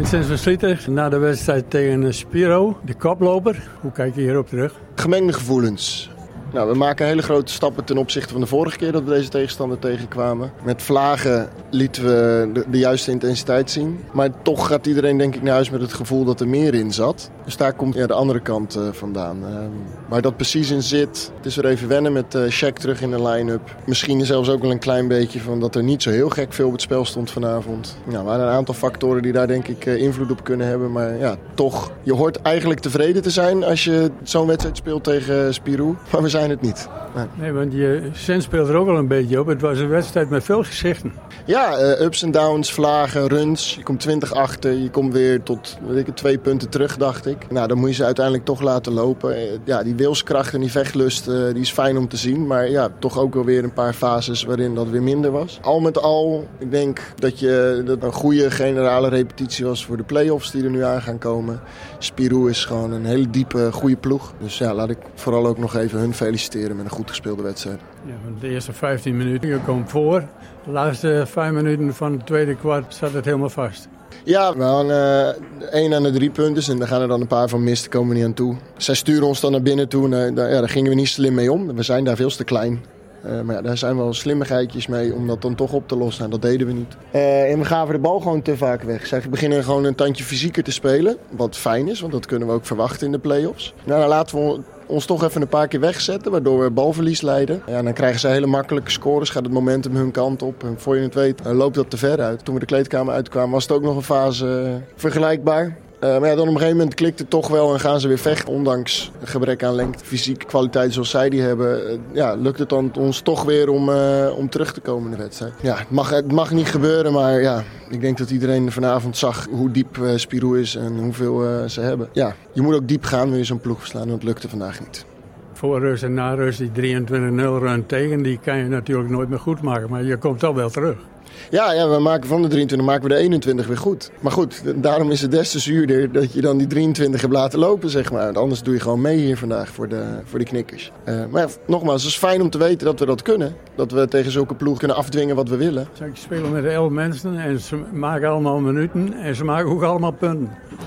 Vincent van Slieter, na de wedstrijd tegen Spiro, de koploper. Hoe kijk je hierop terug? Gemengde gevoelens. Nou, we maken hele grote stappen ten opzichte van de vorige keer dat we deze tegenstander tegenkwamen. Met vlagen lieten we de juiste intensiteit zien. Maar toch gaat iedereen denk ik naar huis met het gevoel dat er meer in zat. Dus daar komt de andere kant vandaan. Waar dat precies in zit, het is weer even wennen met Shaq terug in de line-up. Misschien zelfs ook wel een klein beetje van dat er niet zo heel gek veel op het spel stond vanavond. Nou, er waren een aantal factoren die daar denk ik invloed op kunnen hebben. Maar ja, toch, je hoort eigenlijk tevreden te zijn als je zo'n wedstrijd speelt tegen Spirou. Maar we zijn het niet. Nee, want je Sens speelt er ook al een beetje op. Het was een wedstrijd met veel gezichten. Ja, ups en downs, vlagen, runs. Je komt 20 achter, je komt weer tot 2 punten terug, dacht ik. Nou, dan moet je ze uiteindelijk toch laten lopen. Ja, die wilskracht en die vechtlust, die is fijn om te zien. Maar ja, toch ook wel weer een paar fases waarin dat weer minder was. Al met al, ik denk dat een goede generale repetitie was voor de play-offs die er nu aan gaan komen. Spirou is gewoon een hele diepe, goede ploeg. Dus ja, laat ik vooral ook nog even hun feliciteren met een goed gespeelde wedstrijd. Ja, de eerste 15 minuten, je komt voor. De laatste 5 minuten van het tweede kwart zat het helemaal vast. Ja, we hadden 1 aan de 3 punten en daar gaan er dan een paar van mis, daar komen we niet aan toe. Zij sturen ons dan naar binnen toe en daar gingen we niet slim mee om. We zijn daar veel te klein. Maar ja, daar zijn wel slimmigheidjes mee om dat dan toch op te lossen. Nou, dat deden we niet. En we gaven de bal gewoon te vaak weg. Zij beginnen gewoon een tandje fysieker te spelen. Wat fijn is, want dat kunnen we ook verwachten in de play-offs. Nou, dan laten we ons toch even een paar keer wegzetten, waardoor we balverlies leiden. Ja, dan krijgen ze hele makkelijke scores, gaat het momentum hun kant op. En voor je het weet loopt dat te ver uit. Toen we de kleedkamer uitkwamen was het ook nog een fase vergelijkbaar. Maar ja, dan op een gegeven moment klikt het toch wel en gaan ze weer vechten. Ondanks een gebrek aan lengte, fysieke kwaliteit zoals zij die hebben, lukt het dan ons toch weer om terug te komen in de wedstrijd. Ja, het mag niet gebeuren, maar ja, ik denk dat iedereen vanavond zag hoe diep Spirou is en hoeveel ze hebben. Ja, je moet ook diep gaan, wil je zo'n ploeg verslaan en dat lukte vandaag niet. Voor rust en na rust, die 23-0 run tegen, die kan je natuurlijk nooit meer goed maken, maar je komt al wel terug. Ja, we maken van de 23 maken we de 21 weer goed. Maar goed, daarom is het des te zuurder dat je dan die 23 hebt laten lopen, zeg maar. Want anders doe je gewoon mee hier vandaag voor de knikkers. Maar ja, nogmaals, het is fijn om te weten dat we dat kunnen. Dat we tegen zulke ploeg kunnen afdwingen wat we willen. Ze spelen met 11 mensen en ze maken allemaal minuten en ze maken ook allemaal punten.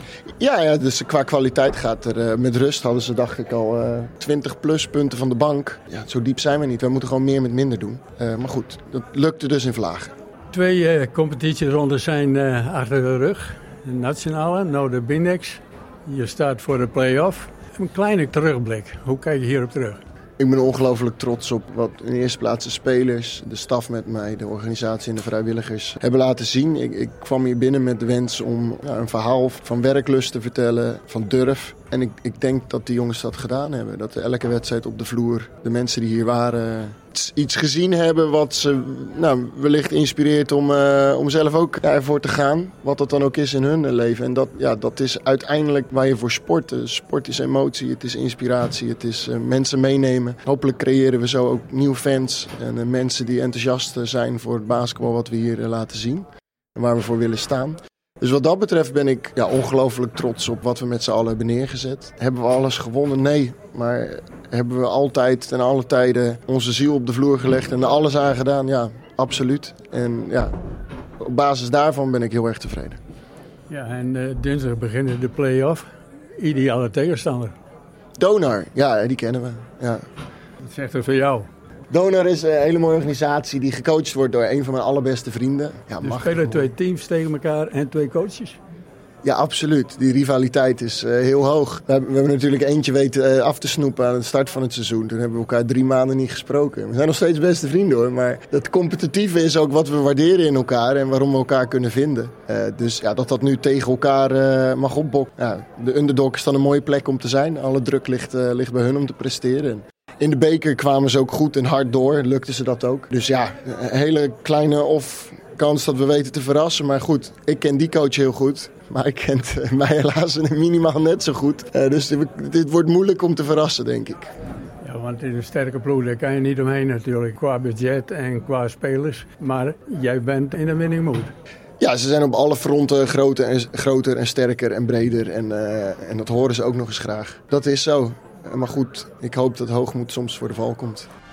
Ja, dus qua kwaliteit gaat er met rust hadden ze dacht ik al 20 plus punten van de bank. Ja, zo diep zijn we niet. We moeten gewoon meer met minder doen. Maar goed, dat lukte dus in Vlagen. 2 competitierondes zijn achter de rug. De nationale, nou de Bindex. Je staat voor de play-off. Een kleine terugblik. Hoe kijk je hierop terug? Ik ben ongelooflijk trots op wat in de eerste plaats de spelers, de staf met mij, de organisatie en de vrijwilligers hebben laten zien. Ik kwam hier binnen met de wens om een verhaal van werklust te vertellen, van durf. En ik denk dat die jongens dat gedaan hebben. Dat elke wedstrijd op de vloer, de mensen die hier waren, iets gezien hebben wat ze wellicht inspireert om zelf ook ervoor te gaan. Wat dat dan ook is in hun leven. En dat is uiteindelijk waar je voor sport. Sport is emotie, het is inspiratie, het is mensen meenemen. Hopelijk creëren we zo ook nieuwe fans en mensen die enthousiast zijn voor het basketbal wat we hier laten zien. En waar we voor willen staan. Dus wat dat betreft ben ik ongelooflijk trots op wat we met z'n allen hebben neergezet. Hebben we alles gewonnen? Nee. Maar hebben we altijd ten alle tijden onze ziel op de vloer gelegd en er alles aan gedaan? Ja, absoluut. En ja, op basis daarvan ben ik heel erg tevreden. Ja, en dinsdag beginnen de play-off. Ideale tegenstander. Donar, ja, die kennen we. Ja. Wat zegt er voor jou? Donar is een hele mooie organisatie die gecoacht wordt door een van mijn allerbeste vrienden. Ja, dus spelen 2 teams tegen elkaar en 2 coaches? Ja, absoluut. Die rivaliteit is heel hoog. We hebben natuurlijk eentje weten af te snoepen aan het start van het seizoen. Toen hebben we elkaar 3 maanden niet gesproken. We zijn nog steeds beste vrienden hoor. Maar dat competitieve is ook wat we waarderen in elkaar en waarom we elkaar kunnen vinden. Dus ja, dat nu tegen elkaar mag opbokken. Ja, de underdog is dan een mooie plek om te zijn. Alle druk ligt bij hun om te presteren. In de beker kwamen ze ook goed en hard door. Lukte ze dat ook. Dus ja, een hele kleine kans dat we weten te verrassen. Maar goed, ik ken die coach heel goed. Maar hij kent mij helaas minimaal net zo goed. Dus dit wordt moeilijk om te verrassen, denk ik. Ja, want in een sterke ploeg, daar kan je niet omheen natuurlijk. Qua budget en qua spelers. Maar jij bent in een winning mood. Ja, ze zijn op alle fronten groter en sterker en breder. En dat horen ze ook nog eens graag. Dat is zo. Maar goed, ik hoop dat hoogmoed soms voor de val komt.